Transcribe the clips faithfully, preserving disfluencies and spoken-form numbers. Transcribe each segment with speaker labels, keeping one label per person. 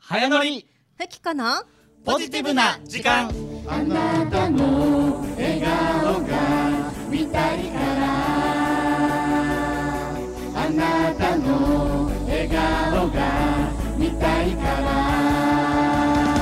Speaker 1: 早乗り
Speaker 2: ふきこの
Speaker 1: ポジティブな時間。
Speaker 3: あなたの笑顔が見たいからあなたの笑顔が見たいから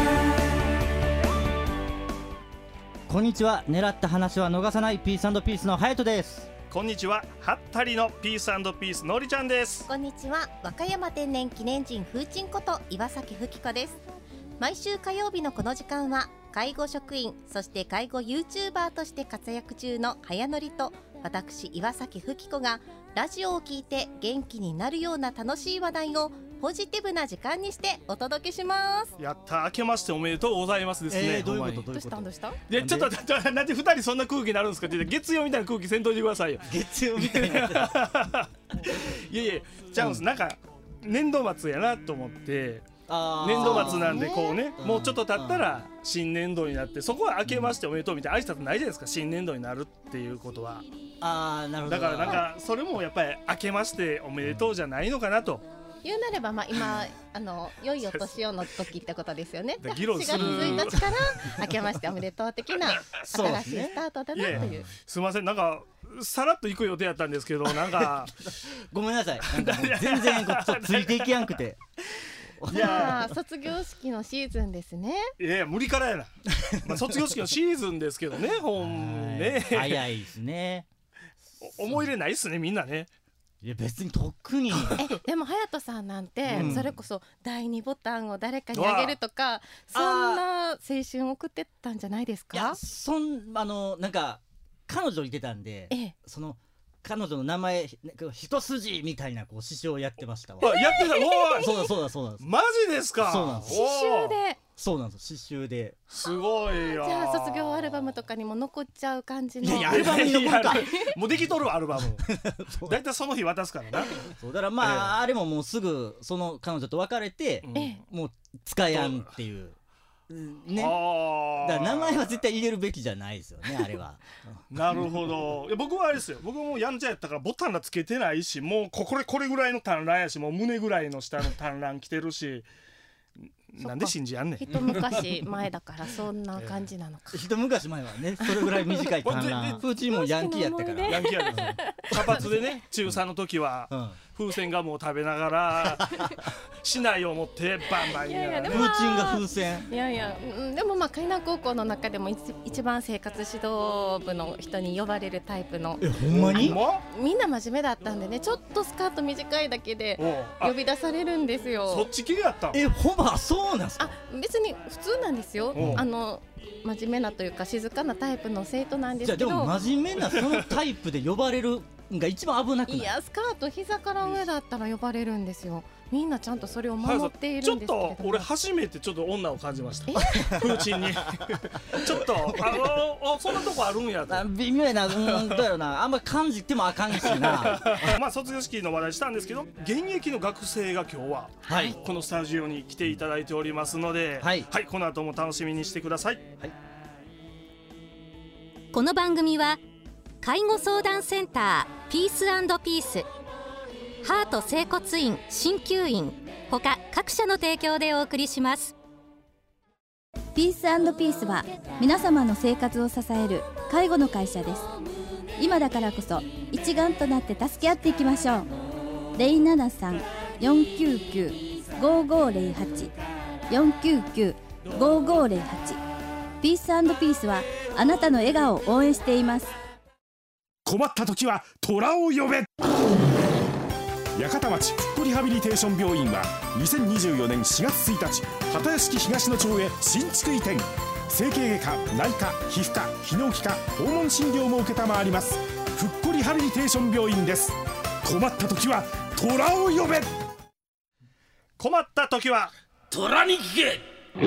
Speaker 4: こんにちは。狙った話は逃さないピース&ピースのハヤトです。
Speaker 1: こんにちは。はったりのピース&ピースのりちゃんです。
Speaker 2: こんにちは。和歌山天然記念人風鎮こと岩崎ふきこです。毎週火曜日のこの時間は介護職員そして介護 YouTuber として活躍中の早乗りと私岩崎ふきこがラジオを聞いて元気になるような楽しい話題をポジティブな時間にしてお届けします。
Speaker 1: やった。明けましておめでとうございますですね。
Speaker 4: えー、どういうことどういうこと
Speaker 2: どうしたんどうした
Speaker 1: いやちょっとなんでふたりそんな空気になるんですかって言って月曜みたいな空気せんといてくださいよ。
Speaker 4: 月曜みたいな。
Speaker 1: いやいやちゃうんです、うん、なんか年度末やなと思って年度末なんでこうね、もうちょっと経ったら新年度になって、そこは明けましておめでとうみたいな挨拶ないじゃないですか、新年度になるっていうことは。
Speaker 4: あー、なるほど。
Speaker 1: だからなんかそれもやっぱり明けましておめでとうじゃないのかなと。
Speaker 2: 言うなれば、まあ、今あの良いお年をの時ってことですよね。
Speaker 1: 議論する
Speaker 2: しがつついたちから明けましておめでとう的な新しいスタートだなという。
Speaker 1: いやすいません、なんかさらっと行く予定やったんですけど、なんか
Speaker 4: ごめんなさい、なんかもう全然こっちついていけやんくて。
Speaker 2: いや卒業式のシーズンですね。
Speaker 1: いやいや無理からやな、まあ、卒業式のシーズンですけどね。ほんね
Speaker 4: 早いですね。
Speaker 1: 思い入れないっすねみんなね。
Speaker 4: いや別に特に
Speaker 2: えでも隼人さんなんて、
Speaker 4: うん、
Speaker 2: それこそだいにボタンを誰かにあげるとかそんな青春送ってたんじゃないですか。
Speaker 4: いやそんあのなんか彼女いてたんで、
Speaker 2: ええ、そ
Speaker 4: の彼女の名前一筋みたいなこう刺繍をやってましたわ。
Speaker 1: やってた。お
Speaker 4: ーそうだそうだそうなんです。
Speaker 1: マジですか。
Speaker 4: そうなんです。
Speaker 2: 刺繍で。
Speaker 4: そうなんです刺繍で。
Speaker 1: すごいよ。
Speaker 2: じゃあ卒業アルバムとかにも残っちゃう感じの。
Speaker 4: いやいやアルバムに残るか。
Speaker 1: もうできとるアルバム。だいたいその日渡すからな。
Speaker 4: そうだからまあ、えー、あれももうすぐその彼女と別れて、うん、もう使えやんっていう。ね、だから名前は絶対入れるべきじゃないですよねあれは。
Speaker 1: なるほど。いや僕はあれですよ、僕もやんちゃやったからボタンがつけてないし、もうこれこれぐらいの短乱やし、もう胸ぐらいの下の短乱着てるし。なんで信じやんねん。
Speaker 2: 一昔前だからそんな感じなのか。
Speaker 4: 一昔前はねそれぐらい短い短乱。プーチンもヤンキーやったから。
Speaker 1: ヤンキーやった。茶髪でね中さんの時は、うん、風船ガムを食べながら市内を持ってバンバン言いながらね。
Speaker 4: プーチンが風船。
Speaker 2: いやいや、うん、でもまあ海南高校の中でも一番生活指導部の人に呼ばれるタイプの。
Speaker 4: えほんまに？
Speaker 2: みんな真面目だったんでね、ちょっとスカート短いだけで呼び出されるんですよ。
Speaker 1: そっち系やったん？
Speaker 4: えほばそうなんすか？
Speaker 2: あ別に普通なんですよ。あの真面目なというか静かなタイプの生徒なんですけど。
Speaker 4: じゃあでも真面目なそのタイプで呼ばれるが一番危なくない？
Speaker 2: いやスカート膝から上だったら呼ばれるんですよ。みんなちゃんとそれを守っているんですけれども、
Speaker 1: ちょっと俺初めてちょっと女を感じました。プーチンにちょっとああそんなとこあるんやと。
Speaker 4: 微妙やな、うんだよな、あんま感じてもあかんしな。
Speaker 1: まあ卒業式の話題したんですけど、現役の学生が今日は、はい、このスタジオに来ていただいておりますので、はい、はい、この後も楽しみにしてください。はい、
Speaker 5: この番組は介護相談センターピース&ピース、ハート整骨院鍼灸院他各社の提供でお送りします。
Speaker 6: ピース&ピースは皆様の生活を支える介護の会社です。今だからこそ一丸となって助け合っていきましょう。 ゼロななさん よんきゅうきゅう ごごゼロはち よんきゅうきゅう ごごゼロはち。 ピース&ピースはあなたの笑顔を応援しています。
Speaker 7: 困った時は虎を呼べ。八幡町ふっこリハビリテーション病院はにせんにじゅうよねんしがつついたち畑屋敷東野町へ新築移転。整形外科、内科、皮膚科、泌尿器科、訪問診療も承ります。ふっこリハビリテーション病院です。困った時は虎を呼べ。
Speaker 1: 困った時は
Speaker 8: 虎に聞け。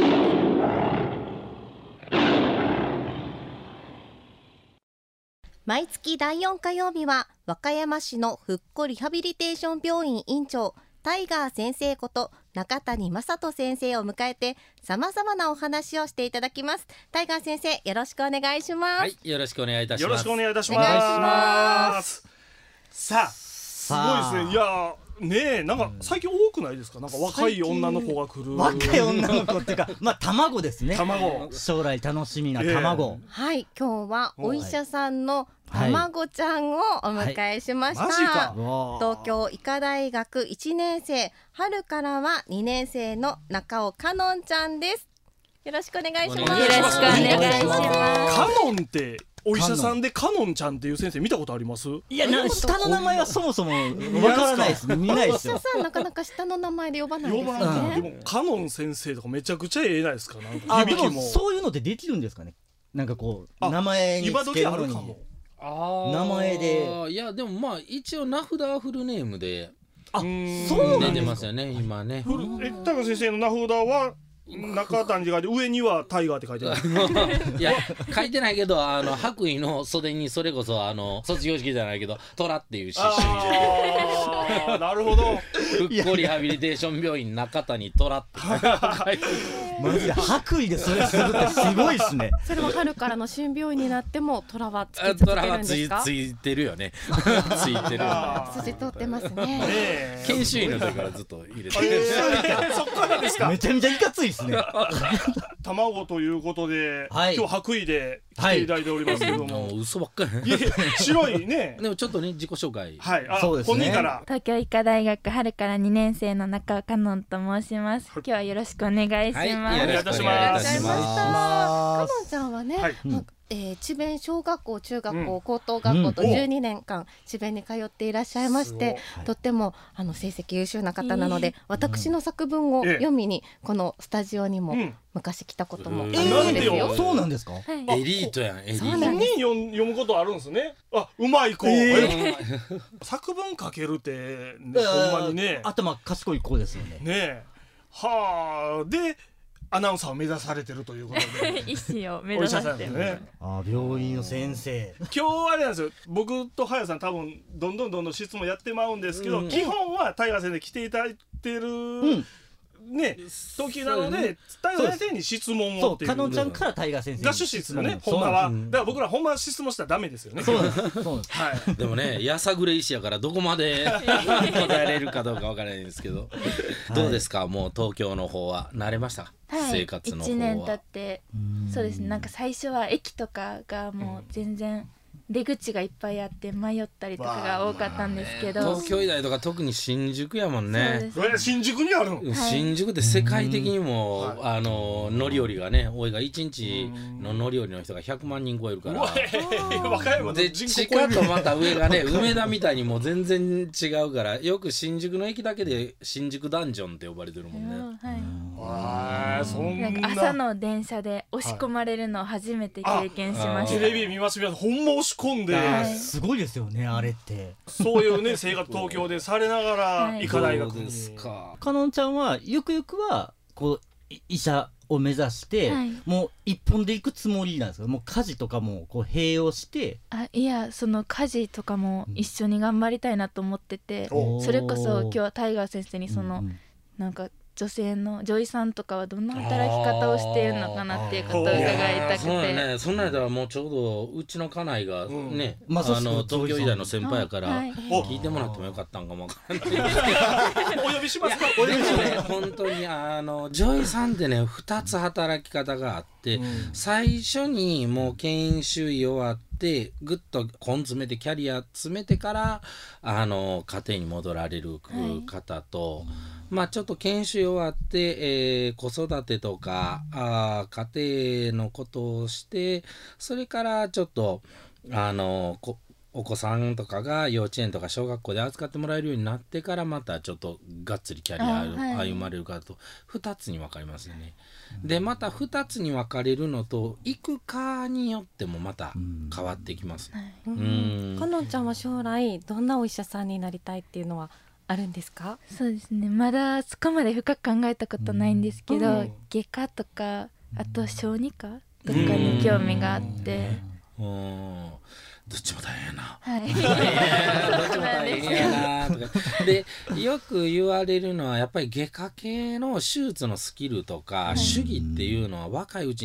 Speaker 2: 毎月だいよん火曜日は和歌山市のふっこリハビリテーション病院院長タイガー先生こと中谷正人先生を迎えてさまざまなお話をしていただきます。タイガー先生よろしくお願いします。
Speaker 8: はい、よろしくお願いいたします。
Speaker 1: よろしくお願いいたします。さあすごいですね。いやねえなんか最近多くないですか？なんか若い女の子が来る。
Speaker 4: 若い女の子っていうかまあ卵ですね。
Speaker 1: 卵。
Speaker 4: 将来楽しみな卵。
Speaker 2: えー、はい今日はお医者さんの卵ちゃんをお迎えしました。
Speaker 1: はいはい、
Speaker 2: 東京医科大学いちねん生、春からはにねん生の中尾かのんちゃんです。よろしくお願いします。
Speaker 5: よろしくお願いします。
Speaker 1: かのんってお医者さんでかのんちゃんっていう先生見たことあります？
Speaker 4: いやな下の名前はそもそもわからないです。見ないですよ。
Speaker 2: お医者さんなかなか下の名前で呼ばないですよね。
Speaker 1: でもかのん先生とかめちゃくちゃええないですか？なんか
Speaker 4: あでもそういうのってできるんですかね。なんかこう名前につけるのに名前で。
Speaker 8: いやでもまあ一応名札はフルネームで
Speaker 4: あそう
Speaker 8: 出てますよね今ね。
Speaker 1: え高先生の名札は中谷が上にはタイガーって書いてある。
Speaker 8: いや書いてないけどあの白衣の袖にそれこそあの卒業式じゃないけど虎っていう刺繍入れて。
Speaker 1: なるほど。
Speaker 8: 復興リハビリテーション病院中谷虎って書いて
Speaker 4: マジで白衣でそれするってすごいですね。
Speaker 2: それも春からの新病院になっても虎はつけ続けるんですか？
Speaker 8: 虎はついてるよね。ついてる。
Speaker 2: 筋通ってますね。
Speaker 8: 研修医の時からずっと入れてる。
Speaker 1: そっからですか？
Speaker 4: めちゃめちゃいかついですね。
Speaker 1: 卵ということで、
Speaker 4: はい、
Speaker 1: 今日白衣で来ていただいておりますけども、
Speaker 8: はい、嘘ばっかり。
Speaker 1: いや白いね。
Speaker 8: でもちょっとね自己紹介。
Speaker 1: はい、
Speaker 4: あそうですね。
Speaker 1: 本人から
Speaker 9: 東京医科大学春からにねん生の中尾かのんと申します。今日はよろしくお願いします。
Speaker 8: はい、よろしくお願いいたします。
Speaker 2: かのんちゃんはね、はいうんえー、智弁小学校中学校、うん、高等学校とじゅうにねんかん智弁に通っていらっしゃいまして、とってもあの成績優秀な方なので、えー、私の作文を読みにこのスタジオにも昔来たこともあるんですよ。
Speaker 1: えー、
Speaker 4: そうなんですか？
Speaker 8: はい、エリートやん。エリート。
Speaker 1: 本人読むことあるんですね。あうまい子。えー、作文書けるって、ね、ほんまにね
Speaker 4: 頭賢い子ですよね。
Speaker 1: ねはあでアナウンサーを目指されてるということで
Speaker 9: 医師を目指して
Speaker 1: ね。
Speaker 4: あ病院の先生。
Speaker 1: 今日あれなんですよ。僕と早さん多分どんどんどんどん質問やってまうんですけど、うん、基本はタイガー先生来ていただいてる、うんね、時なのでタイガー先生に質問をっていう。
Speaker 4: かのんちゃんからタイガー先生
Speaker 1: が趣旨ですよね。ほんまは。だから僕らほんまは質問したらダメですよね。
Speaker 4: そうです。そうです。
Speaker 1: はい。
Speaker 8: でもね、やさぐれ医師やからどこまで答えれるかどうかわからないんですけど、どうですか？もう東京の方は慣れました？
Speaker 9: はい、
Speaker 8: 生活の方は。
Speaker 9: いちねん経って、そうですね。なんか最初は駅とかがもう全然出口がいっぱいあって迷ったりとかが多かったんですけど、
Speaker 8: 東京医大とか特に新宿やもんね。
Speaker 1: 新宿にあるの、
Speaker 8: はい、新宿って世界的にも、はい、あの乗り降りがね多いがいちにちの乗り降りの人がひゃくまんにん超えるから
Speaker 1: 和歌山
Speaker 8: で地下とまた上がね梅田みたいにもう全然違うからよく新宿の駅だけで新宿ダンジョンって呼ばれてるもんね。
Speaker 1: はい、そんな
Speaker 9: なんか朝の電車で押し込まれるのを初めて経験しました。
Speaker 1: テレビ見ます見ますほんま押し込んで、
Speaker 4: はい、すごいですよねあれって。
Speaker 1: そういうね生活東京でされながら医科大学に。
Speaker 4: かのんちゃんはゆくゆくはこう医者を目指して、はい、もう一本で行くつもりなんですか？もう家事とかもこう併用して。
Speaker 9: あいやその家事とかも一緒に頑張りたいなと思ってて、うん、それこそ今日はタイガー先生にその、うんうん、なんか女性の女医さんとかはどんな働き方をしているのかなっていうことを伺いたくて。
Speaker 8: そうね、そんなんやったらもうちょうどうちの家内がね、うん、あの東京医大の先輩やから聞いてもらってもよかったんかもわからない
Speaker 1: お呼びしますか？
Speaker 8: お呼びしますね。本当にあの女医さんってねふたつ働き方があって、うん、最初にもう研修医終わってぐっと根詰めてキャリア詰めてからあの家庭に戻られる方と、はい、まあちょっと研修終わって、えー、子育てとかあ家庭のことをしてそれからちょっとあのこお子さんとかが幼稚園とか小学校で扱ってもらえるようになってからまたちょっとがっつりキャリア歩まれるかとふたつに分かれますよね。でまたふたつに分かれるのと行くかによってもまた変わってきます。
Speaker 2: うん、かのんちゃんは将来どんなお医者さんになりたいっていうのはあるんですか？
Speaker 9: そうですねまだそこまで深く考えたことないんですけど、うん、外科とかあと小児科とかに興味があって、
Speaker 8: うんうんどっちも大変やな、
Speaker 9: はい、
Speaker 8: どっちも大変やなとかでよく言われるのはやっぱり外科系の手術のスキルとか、はい、手技っていうのは若いうちにギュッ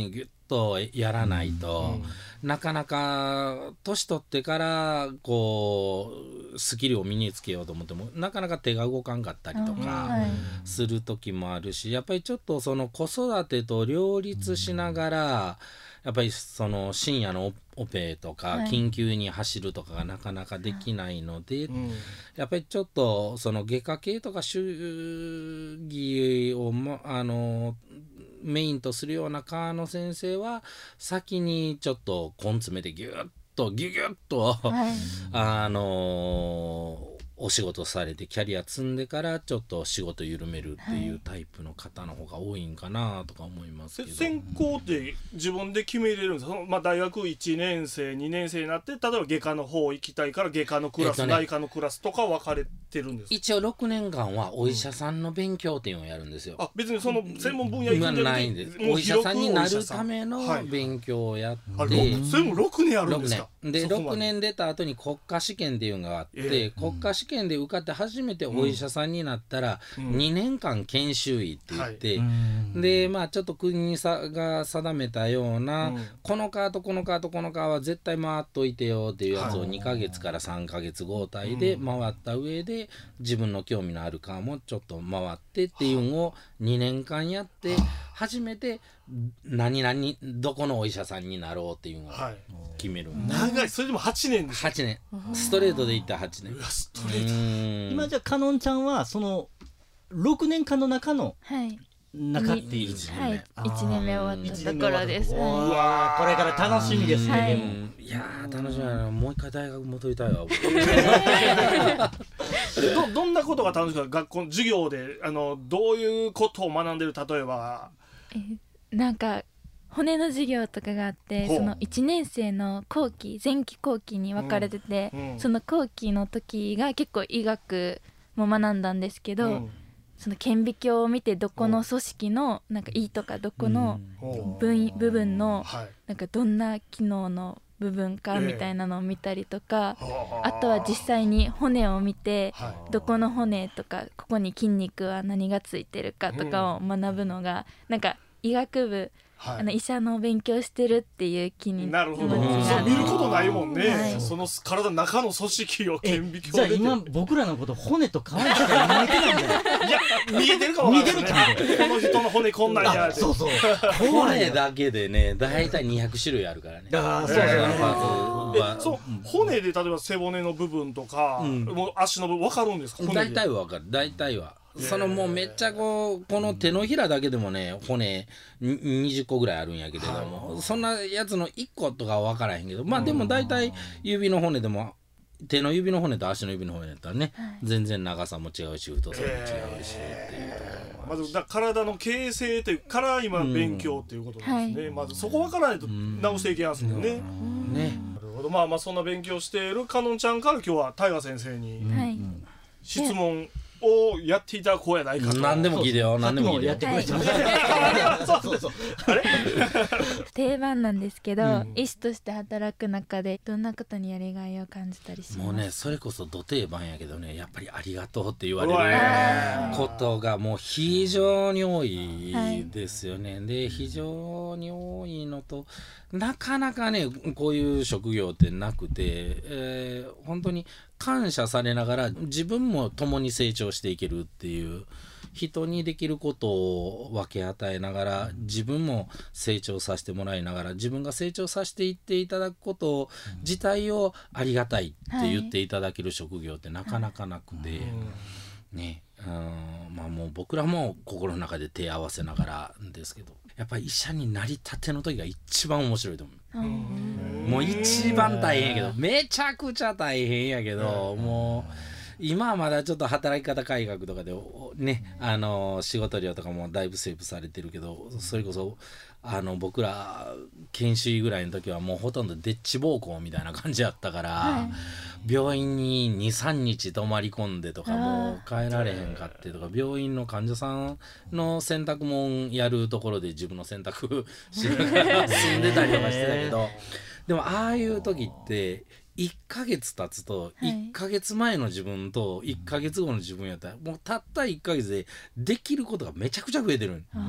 Speaker 8: とやらないと、うん、なかなか年取ってからこうスキルを身につけようと思ってもなかなか手が動かんかったりとかする時もあるし、やっぱりちょっとその子育てと両立しながらやっぱりその深夜のオペとか緊急に走るとかがなかなかできないので、はい、やっぱりちょっとその外科系とか主義を、ま、あのメインとするような科の先生は先にちょっと根詰めてギュッとギュギュッと、はい、あのお仕事されてキャリア積んでからちょっと仕事緩めるっていうタイプの方の方が多いんかなとか思いますけど、
Speaker 1: 専攻って自分で決めれるんですか？その、まあ、大学いちねん生にねん生になって例えば外科の方行きたいから外科のクラス、えっとね、内科のクラスとか分かれてるんですか？
Speaker 8: 一応ろくねんかんはお医者さんの勉強っていうのをやるんですよ、
Speaker 1: うん、あ別にその専門分野行くんじゃなくて
Speaker 8: ないんです。お医者さんになるための勉強をやって、はい、
Speaker 1: あそれもろくねんあるんですか？
Speaker 8: ろくねんでろくねん出た後に国家試験っていうのがあって、えー、国家試験で受かって初めてお医者さんになったらにねんかん研修医って言って、うんはい、でまあちょっと国が定めたような、うん、この科とこの科とこの科は絶対回っといてよっていうやつをにかげつからさんかげつ交代で回った上で自分の興味のある科もちょっと回ってっていうのをにねんかんやって初めて何々どこのお医者さんになろうっていうのを決める、
Speaker 1: はい、長い。それでもはちねんです
Speaker 8: はちねんストレートでいったらはちねん。
Speaker 1: ストレー
Speaker 4: ト今じゃあかのんちゃんはそのろくねんかんの中の中っていう、
Speaker 9: はい、いちねんめ終わったところです。
Speaker 4: うわこれから楽しみですね、はい、
Speaker 8: でもいやー楽しみだな。もう一回大学戻りたいわ
Speaker 1: ど, どんなことが楽しいか？学校の授業であのどういうことを学んでる？例えば
Speaker 9: えなんか骨の授業とかがあって、そのいちねん生の後期前期後期に分かれてて、うんうん、その後期の時が結構医学も学んだんですけど、うん、その顕微鏡を見てどこの組織のなんか胃とかどこの分部分のなんかどんな機能の部分かみたいなのを見たりとか、えー、あとは実際に骨を見て、はい、どこの骨とかここに筋肉は何がついてるかとかを学ぶのが、うん、なんか医学部、はい、あの医者の勉強してるっていう気に
Speaker 1: なるほど。そう見ることないもんね、はい、その体の中の組織を顕微鏡で。
Speaker 4: じゃあ今僕らのこと骨と皮にしか見えてないんだよ
Speaker 1: いや見えてるかもわかんないですね。この人の骨こんなんやって。
Speaker 4: そうそう
Speaker 8: 骨だけでねだいたいにひゃくしゅるいあるからね。
Speaker 4: あそうそう、え
Speaker 1: ー、そう骨で例えば背骨の部分とか、うん、もう足の部分分かるんですか？
Speaker 8: だいたいは分かる。だいたいはそのもうめっちゃこうこの手のひらだけでもね骨にじゅっこぐらいあるんやけれども、はい、そんなやつのいっことかは分からへんけど、まあでも大体指の骨でも手の指の骨と足の指の骨だったらね、はい、全然長さも違うし太さも違うしっていうと
Speaker 1: まずだ体の形成というから今勉強っていうことなんですね、うん、まずそこ分からないと直していけますもんね、うんうん、ね。なるほど。まあまあそんな勉強しているかのんちゃんから今日は大河先生に質問をやっていただこうやないかと。
Speaker 8: 何でも聞いてよ。何でも聞いてよ。やってくれてます。
Speaker 1: そうそうそう。あれ
Speaker 9: 定番なんですけど、うん、医師として働く中でどんなことにやりがいを感じたりします？
Speaker 8: もうねそれこそど定番やけどね、やっぱりありがとうって言われることがもう非常に多いですよね、はい、で非常に多いのとなかなかねこういう職業ってなくて、えー、本当に感謝されながら自分も共に成長していけるっていう、人にできることを分け与えながら自分も成長させてもらいながら自分が成長させていっていただくこと自体をありがたいって言っていただける職業ってなかなかなくて、ね、うんまあもう僕らも心の中で手を合わせながらですけど、やっぱり医者になりたての時が一番面白いと思う。もう一番大変やけどめちゃくちゃ大変やけど、もう今はまだちょっと働き方改革とかでね、あの仕事量とかもだいぶセーブされてるけど、それこそあの僕ら研修医ぐらいの時はもうほとんどでっち奉公みたいな感じやったから、はい、病院に にさんにち泊まり込んでとかもう帰られへんかってとか、病院の患者さんの洗濯物やるところで自分の洗濯しながら住んでたりとかしてたけどでもああいう時っていっかげつ経つといっかげつまえの自分といっかげつごの自分やったらもうたったいっかげつでできることがめちゃくちゃ増えてる。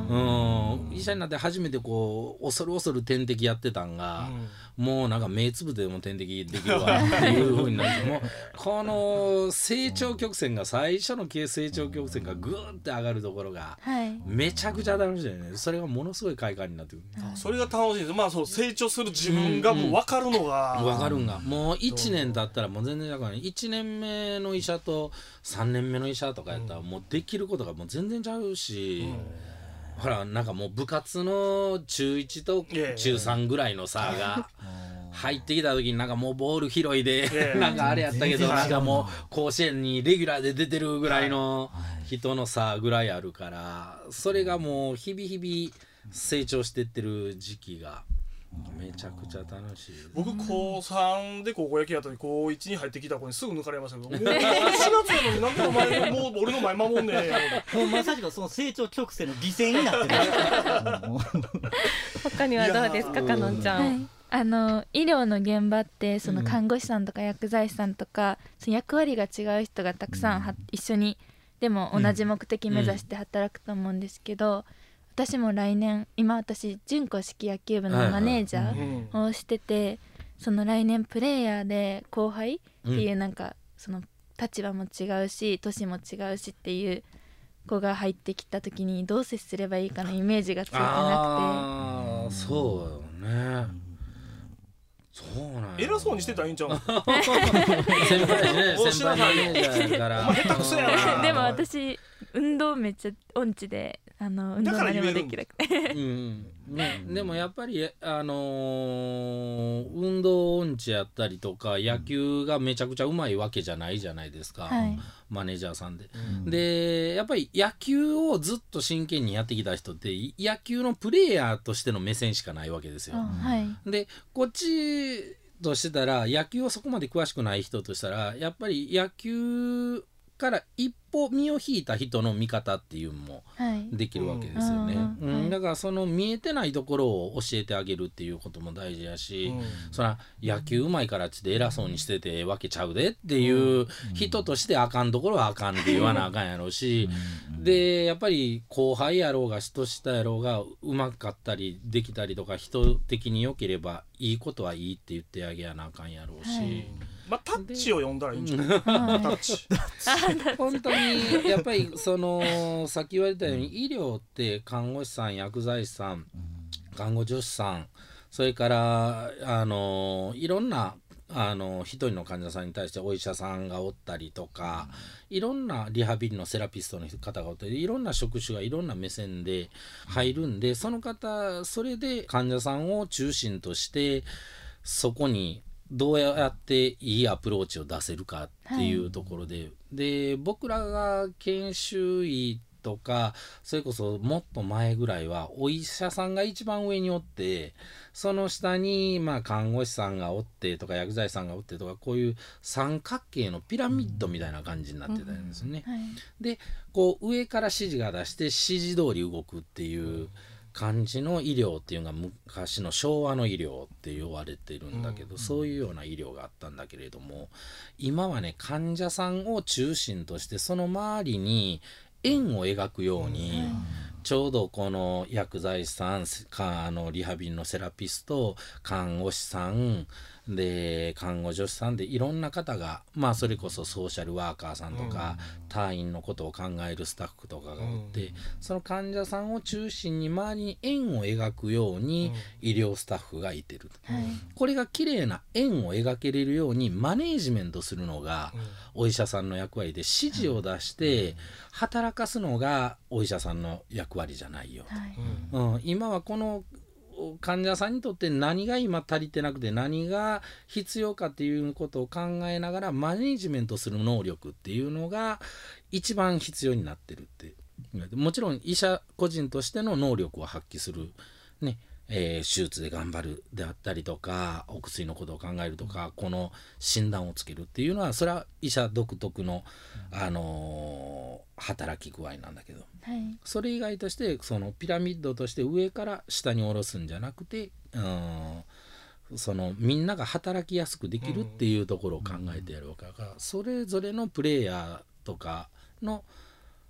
Speaker 8: うん、医者になって初めてこう恐る恐る点滴やってたんが、うん、もうなんか目つぶでも点滴できるわっていう風になってもうこの成長曲線が最初の成長曲線がグーって上がるところがめちゃくちゃ楽しいよね。それがものすごい快感になってくる、
Speaker 1: はい、それが楽しいです。まあそう成長する自分がもう分かるのが、
Speaker 8: うんうん、分かるんがもういちねん経ったらもう全然違う。いちねんめの医者とさんねんめの医者とかやったらもうできることがもう全然ちゃうし、うん、ほらなんかもう部活の中いちと中さんぐらいの差が入ってきた時になんかもうボール拾いでなんかあれやったけどなんかもう甲子園にレギュラーで出てるぐらいの人の差ぐらいあるからそれがもう日々日々成長してってる時期がめちゃくちゃ楽しい。
Speaker 1: 僕こうさんで高校野球やったのにこういちに入ってきた子にすぐ抜かれましたけどもうしがつやのになんでお前もう俺の前守んね
Speaker 4: えもうまさしくその成長曲線の犠牲になってる
Speaker 2: 他にはどうですかかのんちゃん、はい、
Speaker 9: あの医療の現場ってその看護師さんとか薬剤師さんとか、うん、その役割が違う人がたくさんは、うん、一緒にでも同じ目的目指して働くと思うんですけど、うん私も来年今私準硬式野球部のマネージャーをしてて、はいはい、その来年プレイヤーで後輩っていうなんか、うん、その立場も違うし年も違うしっていう子が入ってきた時にどう接すればいいかのイメージがついてなくて
Speaker 8: あそうねそうなんや
Speaker 1: 偉そうにしてたらいいんちゃうの
Speaker 8: 先輩ね先輩マネージャーやから
Speaker 1: 下手くそやな
Speaker 9: でも私運動めっちゃ音痴であの運動何もできなくて
Speaker 8: うんね、でもやっぱり、あのー、運動音痴やったりとか野球がめちゃくちゃうまいわけじゃないじゃないですか、はい、マネージャーさんで、うん、でやっぱり野球をずっと真剣にやってきた人って野球のプレイヤーとしての目線しかないわけですよ、
Speaker 9: はい、
Speaker 8: でこっちとしてたら野球をそこまで詳しくない人としたらやっぱり野球から一歩身を引いた人の見方っていうのもできるわけですよね、はいうんうん、だからその見えてないところを教えてあげるっていうことも大事やし、うん、そら野球うまいからっつって偉そうにしててわけちゃうでっていう人としてあかんところはあかんって言わなあかんやろうし、うん、でやっぱり後輩やろうが人下やろうがうまかったりできたりとか人的に良ければいいことはいいって言ってあげやなあかんやろうし、はい
Speaker 1: まあ、タッチを読んだらいいんじゃないタッチ
Speaker 8: 本当にやっぱりそのさっき言われたように医療って看護師さん薬剤師さん看護助手さんそれからあのいろんなあの一人の患者さんに対してお医者さんがおったりとかいろんなリハビリのセラピストの方がおったりいろんな職種がいろんな目線で入るんでその方それで患者さんを中心としてそこにどうやっていいアプローチを出せるかっていうところで、はい、で僕らが研修医とかそれこそもっと前ぐらいはお医者さんが一番上におってその下にまあ看護師さんがおってとか薬剤師さんがおってとかこういう三角形のピラミッドみたいな感じになってたんですね、うんうんはい、でこう上から指示が出して指示通り動くっていう感じの医療っていうのが昔の昭和の医療って言われてるんだけど、うん、そういうような医療があったんだけれども今はね患者さんを中心としてその周りに円を描くように、うん、ちょうどこの薬剤師さんかあのリハビリのセラピスト看護師さんで看護助手さんでいろんな方がまあそれこそソーシャルワーカーさんとか、うん、隊員のことを考えるスタッフとかがおって、うん、その患者さんを中心に周りに円を描くように医療スタッフがいてる、うん、これが綺麗な円を描けれるようにマネージメントするのがお医者さんの役割で指示を出して働かすのがお医者さんの役割じゃないよと、はいうん、今はこの患者さんにとって何が今足りてなくて何が必要かっていうことを考えながらマネージメントする能力っていうのが一番必要になってるってもちろん医者個人としての能力を発揮するねえー、手術で頑張るであったりとかお薬のことを考えるとかこの診断をつけるっていうのはそれは医者独特の、あのー、働き具合なんだけど、はい、それ以外としてそのピラミッドとして上から下に下ろすんじゃなくて、うん、そのみんなが働きやすくできるっていうところを考えてやるわけだからそれぞれのプレイヤーとかの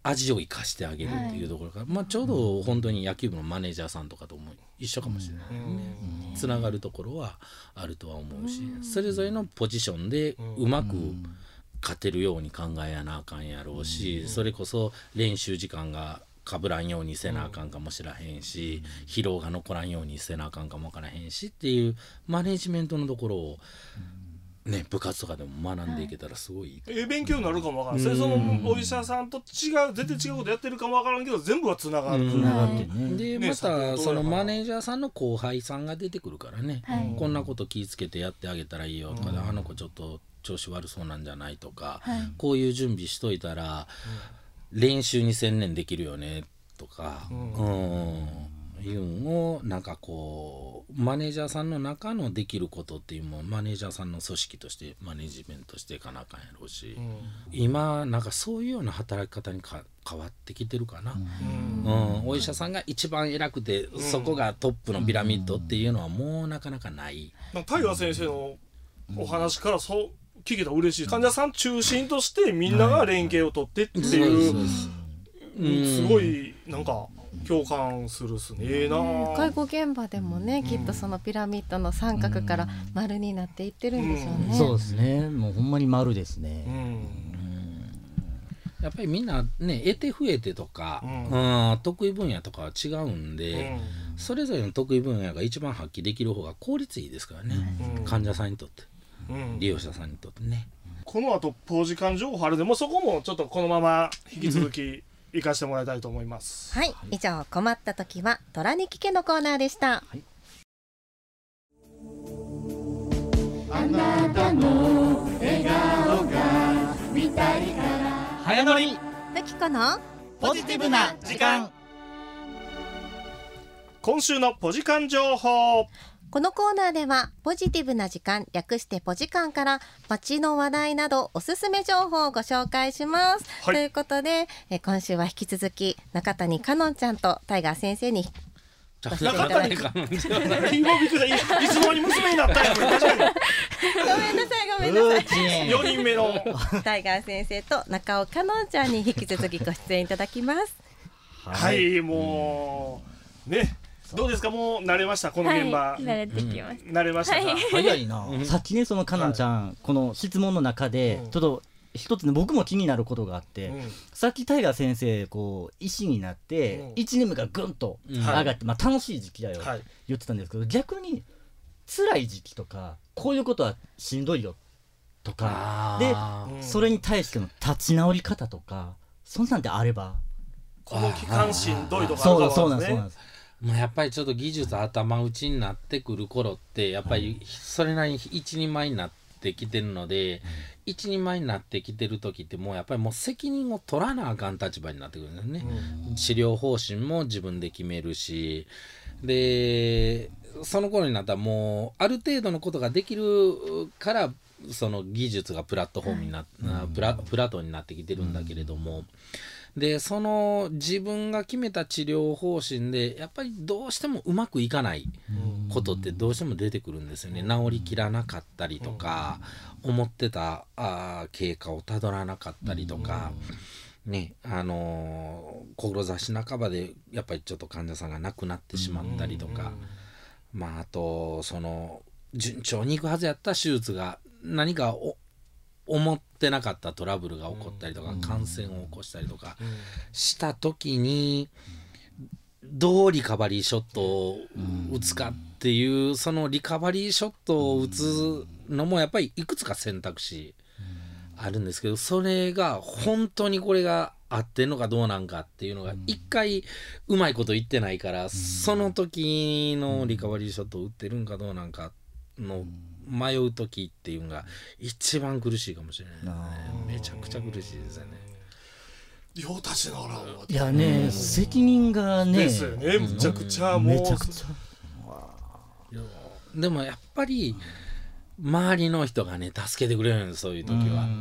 Speaker 8: 味を生かしてあげるっていうところから、はい、まあ、ちょうど本当に野球部のマネージャーさんとかとも一緒かもしれないね、うん、つながるところはあるとは思うし、うん、それぞれのポジションでうまく勝てるように考えやなあかんやろうし、うん、それこそ練習時間がかぶらんようにせなあかんかもしらへんし、うん、疲労が残らんようにせなあかんかもわからへんしっていうマネジメントのところを、ね、部活とかでも学んでいけたらすごいいい、
Speaker 1: ええ勉強になるかもわからん、うん、そのお医者さんと違う全然違うことやってるかもわからんけど全部はつながる、うん、
Speaker 8: でまたそのマネージャーさんの後輩さんが出てくるからね、はい、こんなこと気ぃつけてやってあげたらいいよとかで、うん、あの子ちょっと調子悪そうなんじゃないとか、はい、こういう準備しといたら、うん、練習に専念できるよねとか、うんうんいうのをなんかこうマネージャーさんの中のできることっていうのもマネージャーさんの組織としてマネジメントしていかなあかんやろうし、うん、今なんかそういうような働き方にか変わってきてるかな、うんうん、お医者さんが一番偉くて、うん、そこがトップのピラミッドっていうのはもうなかなかない。
Speaker 1: タイガー先生のお話からそう聞けたら嬉しい。患者さん中心としてみんなが連携を取ってっていう、はい、すごいなんか共感するっすね。ええな。
Speaker 2: 介護現場でもね、うん、きっとそのピラミッドの三角から丸になっていってるんでしょうね、
Speaker 4: うん、そうですね。もうほんまに丸ですね、うん、
Speaker 8: やっぱりみんなね得て増えてとか、うんうん、得意分野とかは違うんで、うん、それぞれの得意分野が一番発揮できる方が効率いいですからね、うん、患者さんにとって、うん、利用者さんにとってね。
Speaker 1: この後ポジカン情報あるでもそこもちょっとこのまま引き続き行かせてもらいたいと思います。
Speaker 2: はい、以上困った時は虎に聞けのコーナーでした、はい、
Speaker 3: あなたの笑顔が見たいから
Speaker 4: 早乗り
Speaker 2: ふきこの
Speaker 4: ポジティブな時間。
Speaker 1: 今週のポジカン情報。
Speaker 2: このコーナーではポジティブな時間、略してポジカンから街の話題などおすすめ情報をご紹介します、はい、ということでえ今週は引き続き中谷かのんちゃんとタイガー先生に
Speaker 1: 中谷かのんちゃんいつの間に娘になったんやごめんなさい
Speaker 2: ごめんなさい
Speaker 1: よにんめの
Speaker 2: タイガー先生と中尾かのんちゃんに引き続きご出演いただきます
Speaker 1: はい、はい、もうねどうですか、もう慣れましたこの現場、
Speaker 9: はい、慣れてきました、うん、
Speaker 1: 慣れましたか、はい、
Speaker 4: 早いな、うん、さっきねそのかのんちゃん、はい、この質問の中で、うん、ちょっと一つね僕も気になることがあって、うん、さっきタイガー先生こう医師になって、うん、いちねんめがぐんと上がって、うん、まあ、楽しい時期だよ、はい、言ってたんですけど逆に辛い時期とかこういうことはしんどいよとかで、うん、それに対しての立ち直り方とかそんなんであれば
Speaker 1: この期間しんどいとかあるかもですね。そうなんです、そうなんです。
Speaker 8: まあ、やっぱりちょっと技術頭打ちになってくる頃ってやっぱりそれなりに一人前になってきてるので、一人前になってきてる時ってもうやっぱりもう責任を取らなあかん立場になってくるんですね、うん、治療方針も自分で決めるし、でその頃になったらもうある程度のことができるからその技術がプラットフォームになっ、うん、プラ、プラトンになってきてるんだけれども、うん、でその自分が決めた治療方針でやっぱりどうしてもうまくいかないことってどうしても出てくるんですよね。治りきらなかったりとか、思ってたあ経過をたどらなかったりとか、ね、あのー、志半ばでやっぱりちょっと患者さんが亡くなってしまったりとか、まああとその順調にいくはずやった手術が何かお思ってなかったトラブルが起こったりとか、うん、感染を起こしたりとかした時にどうリカバリーショットを打つかっていう、うん、そのリカバリーショットを打つのもやっぱりいくつか選択肢あるんですけど、それが本当にこれが合ってんのかどうなんかっていうのが一回うまいこと言ってないから、うん、その時のリカバリーショットを打ってるんかどうなんかの迷う時っていうのが一番苦しいかもしれない、ね、めちゃくちゃ苦しいですよね。
Speaker 1: よう立ちながら
Speaker 4: いやね、うん、責任がね
Speaker 1: ですよね、むちゃくちゃもう、うん、めちゃくちゃ
Speaker 8: でもやっぱり周りの人がね助けてくれるんです、そういう時は。うん、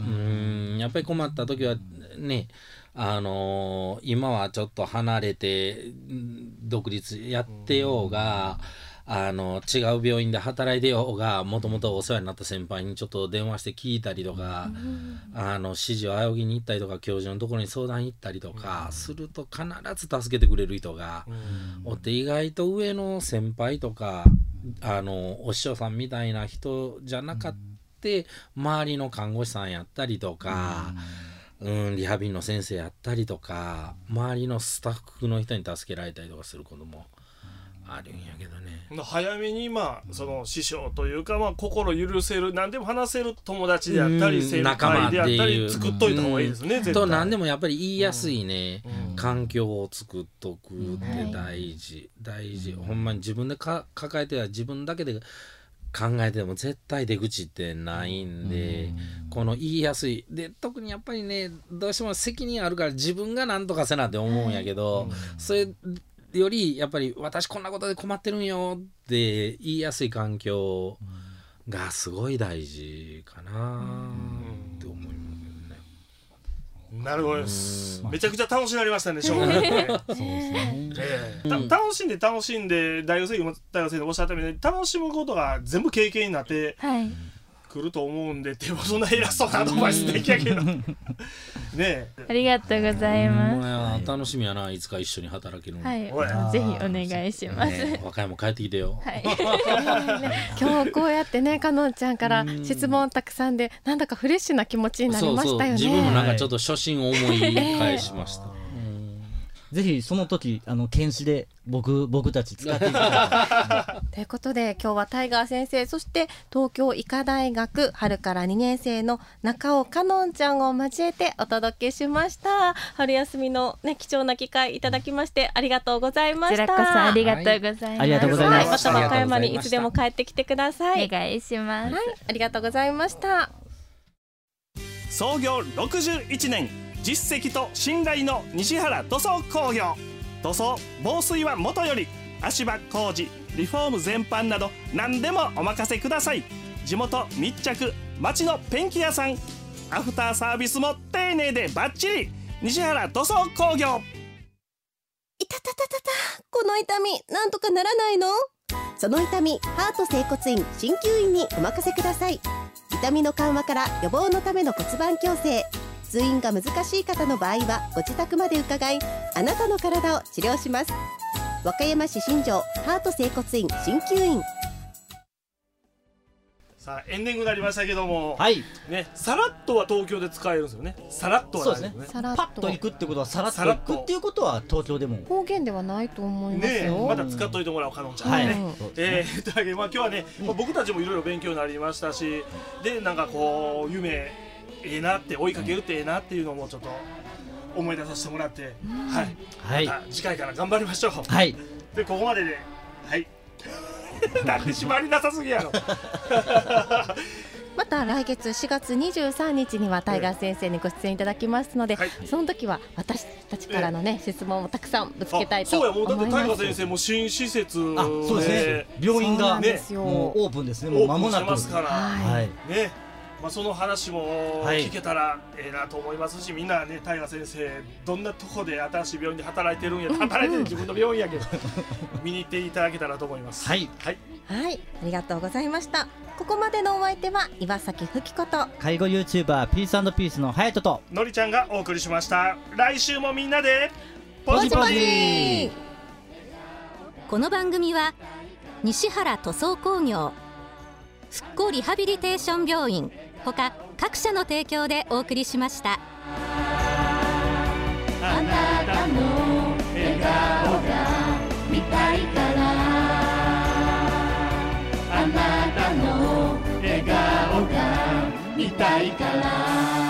Speaker 8: やっぱり困った時はね、あのー、今はちょっと離れて独立やってようが、 あの違う病院で働いてようがもともとお世話になった先輩にちょっと電話して聞いたりとか、うん、あの指示を仰ぎに行ったりとか教授のところに相談行ったりとかすると必ず助けてくれる人がおって、意外と上の先輩とかあのお師匠さんみたいな人じゃなかって周りの看護師さんやったりとか、うん、リハビリの先生やったりとか周りのスタッフの人に助けられたりとかすることもあるんやけどね。
Speaker 1: 早めにまあその師匠というか、まあ、心許せる何でも話せる友達であったり先輩であったり作っといた方がいいですね。
Speaker 8: うん、と何でもやっぱり言いやすいね、うん、環境を作っとくって大事、うん、大事、ほんまに自分でか抱えては自分だけで考えても絶対出口ってないんで、うん、この言いやすいで特にやっぱりねどうしても責任あるから自分が何とかせなって思うんやけど、うん、それよりやっぱり私こんなことで困ってるんよって言いやすい環境がすごい大事かなって思います
Speaker 1: ね。なるほどです。めちゃくちゃ楽しくなりましたね、小学校で。そうですね。えー、楽しんで楽しんで大学生も大学生でおっしゃったように楽しむことが全部経験になってくると思うんで、でもそんな偉そうなアドバイスできやけど。ね
Speaker 9: ありがとうございます。
Speaker 8: はい、楽しみやな、いつか一緒に働けるの。
Speaker 9: はい、ぜひお願いします。ね、
Speaker 8: 和歌山帰ってきてよ。
Speaker 2: はい、今日こうやってね、かのんちゃんから質問たくさんで、なんだかフレッシュな気持ちになりましたよね。
Speaker 8: そうそう、自分もなんかちょっと初心を思い返しました。
Speaker 4: ぜひその時あの検視で僕僕たち使っていただ
Speaker 2: いてということで今日はタイガー先生、そして東京医科大学春からにねん生の中尾かのんちゃんを交えてお届けしました。春休みの、ね、貴重な機会いただきましてありがとうございました。
Speaker 9: こちらこそありがとうございます。はい、
Speaker 4: ありがとうございます。
Speaker 2: はい、また和歌山にいつでも帰ってきてください。
Speaker 9: お願いします。
Speaker 2: はい、ありがとうございました。
Speaker 1: 創業ろくじゅういちねん、実績と信頼の西原塗装工業。塗装防水はもとより足場工事リフォーム全般など何でもお任せください。地元密着、町のペンキ屋さん、アフターサービスも丁寧でバッチリ。西原塗装工業。
Speaker 2: いたたたたた、この痛みなんとかならないの？その痛み、ハート整骨院鍼灸院にお任せください。痛みの緩和から予防のための骨盤矯正、通院が難しい方の場合はご自宅まで伺い、あなたの体を治療します。和歌山市新庄ハート整骨院鍼灸院。
Speaker 1: さあエンディングになりましたけども、
Speaker 4: はい
Speaker 1: ね、さらっとは東京で使えるんですよね。さらっとはないですね。
Speaker 4: そうですね。パッと行くってことはさらっと行くっていうことは東京でも
Speaker 2: 方言ではないと思いますよ。
Speaker 1: ね、まだ使っといてもらおうかのんちゃんね。はい、えー、というわけで、まあ、今日はね、まあ、僕たちもいろいろ勉強になりましたし、でなんかこう夢ええなって追いかけるってええなっていうのもちょっと思い出させてもらって、はい、はい、また次回から頑張りましょう。
Speaker 4: はい。
Speaker 1: でここまでで、はい。なんで縛りなさすぎやろ。
Speaker 2: また来月しがつにじゅうさんにちにはタイガー先生にご出演いただきますので、はい、その時は私たちからのね、えー、質問をたくさんぶつけたいと思います。
Speaker 1: そうや、もうだってタイガー先生も新施設、
Speaker 4: あ、そうですね、病院がねもうオープンですね。もう間もなく
Speaker 1: オープンしてますから、
Speaker 4: はい、
Speaker 1: ね、まあ、その話も聞けたらええなと思いますし、みんなね、タイガー先生どんなとこで新しい病院で働いてるんや、働いてる自分の病院やけど見に行っていただけたらと思います。
Speaker 4: はい、
Speaker 1: はい、
Speaker 2: はい、ありがとうございました。ここまでのお相手は岩崎ふきこと
Speaker 4: 介護 YouTuber ピース&ピースのハヤトと
Speaker 1: のりちゃんがお送りしました。来週もみんなで
Speaker 2: ポジポジ。
Speaker 5: この番組は西原塗装工業、復興リハビリテーション病院ほか各社の提供でお送りしました。
Speaker 3: あなたの笑顔が見たいから、あなたの笑顔が見たいから